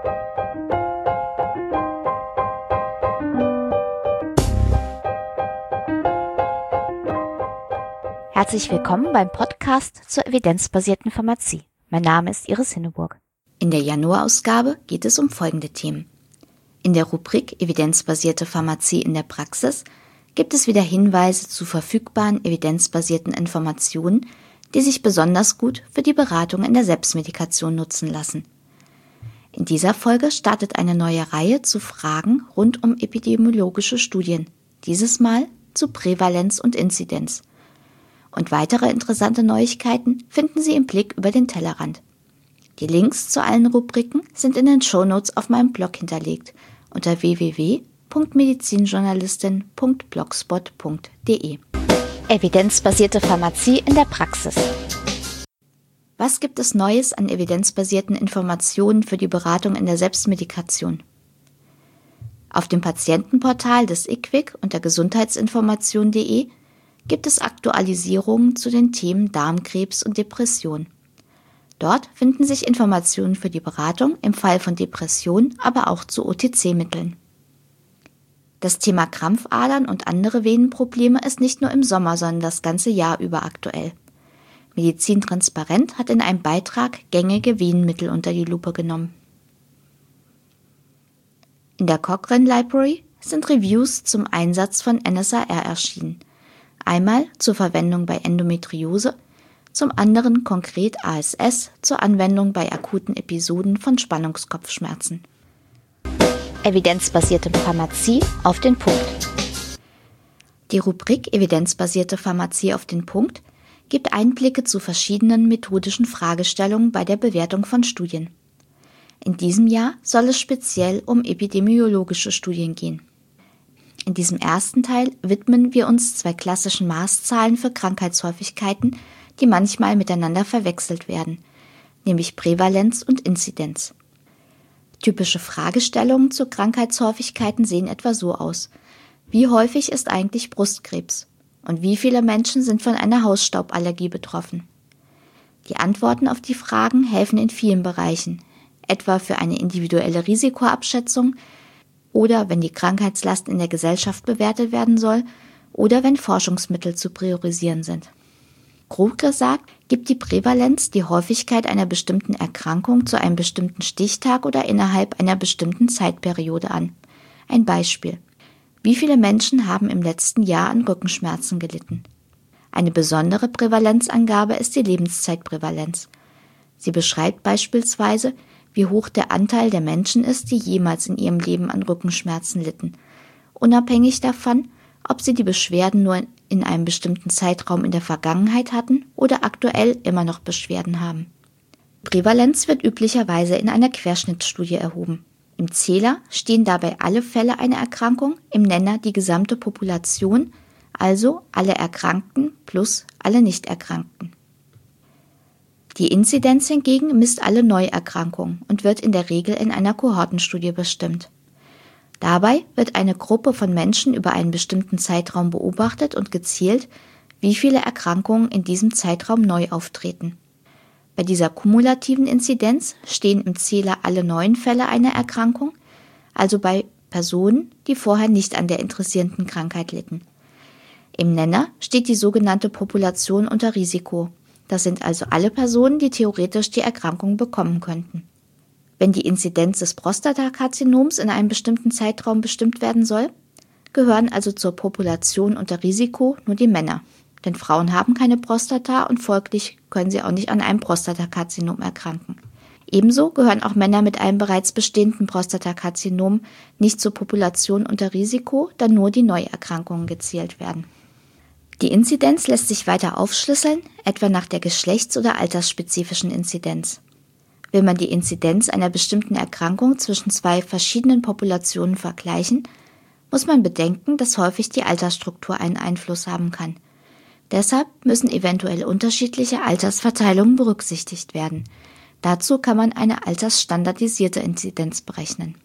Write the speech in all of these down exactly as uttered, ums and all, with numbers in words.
Herzlich willkommen beim Podcast zur evidenzbasierten Pharmazie. Mein Name ist Iris Hinneburg. In der Januarausgabe geht es um folgende Themen. In der Rubrik Evidenzbasierte Pharmazie in der Praxis gibt es wieder Hinweise zu verfügbaren evidenzbasierten Informationen, die sich besonders gut für die Beratung in der Selbstmedikation nutzen lassen. In dieser Folge startet eine neue Reihe zu Fragen rund um epidemiologische Studien, dieses Mal zu Prävalenz und Inzidenz. Und weitere interessante Neuigkeiten finden Sie im Blick über den Tellerrand. Die Links zu allen Rubriken sind in den Shownotes auf meinem Blog hinterlegt unter w w w punkt medizinjournalistin punkt blogspot punkt d e. Evidenzbasierte Pharmazie in der Praxis. Was gibt es Neues an evidenzbasierten Informationen für die Beratung in der Selbstmedikation? Auf dem Patientenportal des I Q W I C unter gesundheitsinformation punkt d e gibt es Aktualisierungen zu den Themen Darmkrebs und Depression. Dort finden sich Informationen für die Beratung im Fall von Depression, aber auch zu O T C-Mitteln. Das Thema Krampfadern und andere Venenprobleme ist nicht nur im Sommer, sondern das ganze Jahr über aktuell. Medizin Transparent hat in einem Beitrag gängige Venenmittel unter die Lupe genommen. In der Cochrane Library sind Reviews zum Einsatz von N S A R erschienen. Einmal zur Verwendung bei Endometriose, zum anderen konkret A S S zur Anwendung bei akuten Episoden von Spannungskopfschmerzen. Evidenzbasierte Pharmazie auf den Punkt. Die Rubrik Evidenzbasierte Pharmazie auf den Punkt gibt Einblicke zu verschiedenen methodischen Fragestellungen bei der Bewertung von Studien. In diesem Jahr soll es speziell um epidemiologische Studien gehen. In diesem ersten Teil widmen wir uns zwei klassischen Maßzahlen für Krankheitshäufigkeiten, die manchmal miteinander verwechselt werden, nämlich Prävalenz und Inzidenz. Typische Fragestellungen zu Krankheitshäufigkeiten sehen etwa so aus. Wie häufig ist eigentlich Brustkrebs? Und wie viele Menschen sind von einer Hausstauballergie betroffen? Die Antworten auf die Fragen helfen in vielen Bereichen, etwa für eine individuelle Risikoabschätzung, oder wenn die Krankheitslast in der Gesellschaft bewertet werden soll oder wenn Forschungsmittel zu priorisieren sind. Grob gesagt gibt die Prävalenz die Häufigkeit einer bestimmten Erkrankung zu einem bestimmten Stichtag oder innerhalb einer bestimmten Zeitperiode an. Ein Beispiel. Wie viele Menschen haben im letzten Jahr an Rückenschmerzen gelitten? Eine besondere Prävalenzangabe ist die Lebenszeitprävalenz. Sie beschreibt beispielsweise, wie hoch der Anteil der Menschen ist, die jemals in ihrem Leben an Rückenschmerzen litten, unabhängig davon, ob sie die Beschwerden nur in einem bestimmten Zeitraum in der Vergangenheit hatten oder aktuell immer noch Beschwerden haben. Prävalenz wird üblicherweise in einer Querschnittsstudie erhoben. Im Zähler stehen dabei alle Fälle einer Erkrankung, im Nenner die gesamte Population, also alle Erkrankten plus alle Nichterkrankten. Die Inzidenz hingegen misst alle Neuerkrankungen und wird in der Regel in einer Kohortenstudie bestimmt. Dabei wird eine Gruppe von Menschen über einen bestimmten Zeitraum beobachtet und gezählt, wie viele Erkrankungen in diesem Zeitraum neu auftreten. Bei dieser kumulativen Inzidenz stehen im Zähler alle neuen Fälle einer Erkrankung, also bei Personen, die vorher nicht an der interessierenden Krankheit litten. Im Nenner steht die sogenannte Population unter Risiko. Das sind also alle Personen, die theoretisch die Erkrankung bekommen könnten. Wenn die Inzidenz des Prostatakarzinoms in einem bestimmten Zeitraum bestimmt werden soll, gehören also zur Population unter Risiko nur die Männer. Denn Frauen haben keine Prostata und folglich können sie auch nicht an einem Prostatakarzinom erkranken. Ebenso gehören auch Männer mit einem bereits bestehenden Prostatakarzinom nicht zur Population unter Risiko, da nur die Neuerkrankungen gezählt werden. Die Inzidenz lässt sich weiter aufschlüsseln, etwa nach der geschlechts- oder altersspezifischen Inzidenz. Will man die Inzidenz einer bestimmten Erkrankung zwischen zwei verschiedenen Populationen vergleichen, muss man bedenken, dass häufig die Altersstruktur einen Einfluss haben kann. Deshalb müssen eventuell unterschiedliche Altersverteilungen berücksichtigt werden. Dazu kann man eine altersstandardisierte Inzidenz berechnen.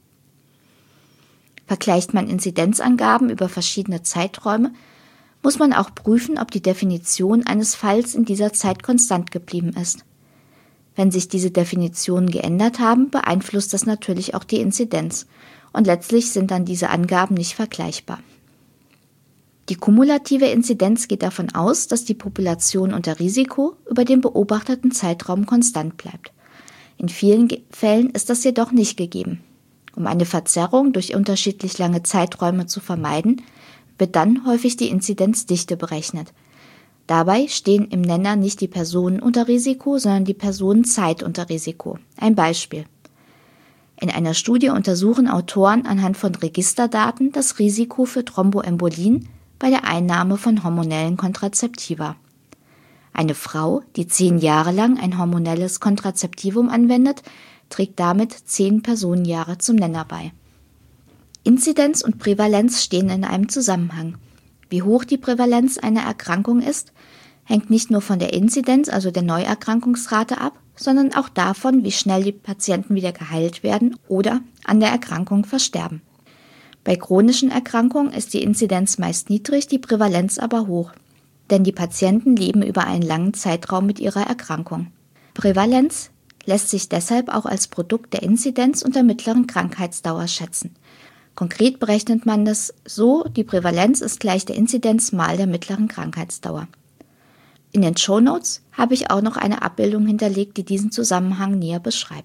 Vergleicht man Inzidenzangaben über verschiedene Zeiträume, muss man auch prüfen, ob die Definition eines Falls in dieser Zeit konstant geblieben ist. Wenn sich diese Definitionen geändert haben, beeinflusst das natürlich auch die Inzidenz. Und letztlich sind dann diese Angaben nicht vergleichbar. Die kumulative Inzidenz geht davon aus, dass die Population unter Risiko über den beobachteten Zeitraum konstant bleibt. In vielen Fällen ist das jedoch nicht gegeben. Um eine Verzerrung durch unterschiedlich lange Zeiträume zu vermeiden, wird dann häufig die Inzidenzdichte berechnet. Dabei stehen im Nenner nicht die Personen unter Risiko, sondern die Personenzeit unter Risiko. Ein Beispiel. In einer Studie untersuchen Autoren anhand von Registerdaten das Risiko für Thromboembolien bei der Einnahme von hormonellen Kontrazeptiva. Eine Frau, die zehn Jahre lang ein hormonelles Kontrazeptivum anwendet, trägt damit zehn Personenjahre zum Nenner bei. Inzidenz und Prävalenz stehen in einem Zusammenhang. Wie hoch die Prävalenz einer Erkrankung ist, hängt nicht nur von der Inzidenz, also der Neuerkrankungsrate ab, sondern auch davon, wie schnell die Patienten wieder geheilt werden oder an der Erkrankung versterben. Bei chronischen Erkrankungen ist die Inzidenz meist niedrig, die Prävalenz aber hoch, denn die Patienten leben über einen langen Zeitraum mit ihrer Erkrankung. Prävalenz lässt sich deshalb auch als Produkt der Inzidenz und der mittleren Krankheitsdauer schätzen. Konkret berechnet man das so, die Prävalenz ist gleich der Inzidenz mal der mittleren Krankheitsdauer. In den Shownotes habe ich auch noch eine Abbildung hinterlegt, die diesen Zusammenhang näher beschreibt.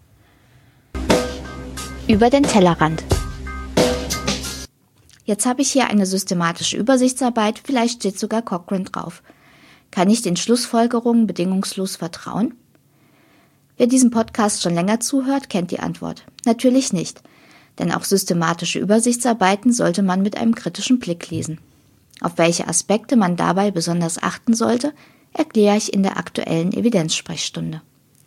Über den Tellerrand. Jetzt habe ich hier eine systematische Übersichtsarbeit, vielleicht steht sogar Cochrane drauf. Kann ich den Schlussfolgerungen bedingungslos vertrauen? Wer diesem Podcast schon länger zuhört, kennt die Antwort. Natürlich nicht, denn auch systematische Übersichtsarbeiten sollte man mit einem kritischen Blick lesen. Auf welche Aspekte man dabei besonders achten sollte, erkläre ich in der aktuellen Evidenzsprechstunde.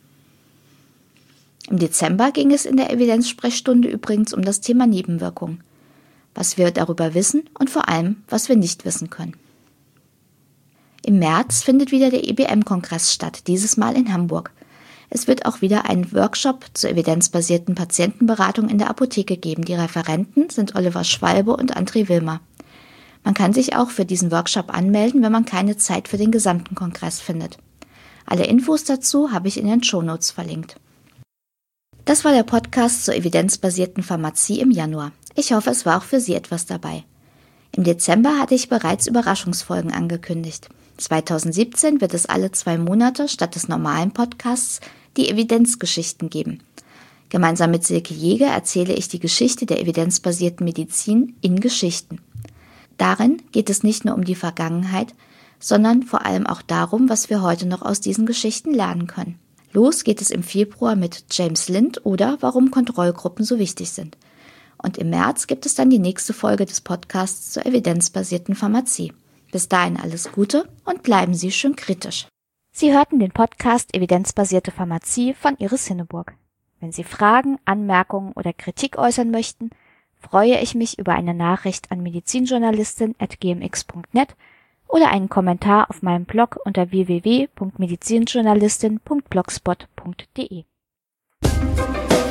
Im Dezember ging es in der Evidenzsprechstunde übrigens um das Thema Nebenwirkungen. Was wir darüber wissen und vor allem, was wir nicht wissen können. Im März findet wieder der E B M-Kongress statt, dieses Mal in Hamburg. Es wird auch wieder einen Workshop zur evidenzbasierten Patientenberatung in der Apotheke geben. Die Referenten sind Oliver Schwalbe und André Wilmer. Man kann sich auch für diesen Workshop anmelden, wenn man keine Zeit für den gesamten Kongress findet. Alle Infos dazu habe ich in den Shownotes verlinkt. Das war der Podcast zur evidenzbasierten Pharmazie im Januar. Ich hoffe, es war auch für Sie etwas dabei. Im Dezember hatte ich bereits Überraschungsfolgen angekündigt. zweitausendsiebzehn wird es alle zwei Monate statt des normalen Podcasts die Evidenzgeschichten geben. Gemeinsam mit Silke Jäger erzähle ich die Geschichte der evidenzbasierten Medizin in Geschichten. Darin geht es nicht nur um die Vergangenheit, sondern vor allem auch darum, was wir heute noch aus diesen Geschichten lernen können. Los geht es im Februar mit James Lind oder warum Kontrollgruppen so wichtig sind. Und im März gibt es dann die nächste Folge des Podcasts zur evidenzbasierten Pharmazie. Bis dahin alles Gute und bleiben Sie schön kritisch. Sie hörten den Podcast Evidenzbasierte Pharmazie von Iris Hinneburg. Wenn Sie Fragen, Anmerkungen oder Kritik äußern möchten, freue ich mich über eine Nachricht an medizinjournalistin at g m x punkt net oder einen Kommentar auf meinem Blog unter w w w punkt medizinjournalistin punkt blogspot punkt d e.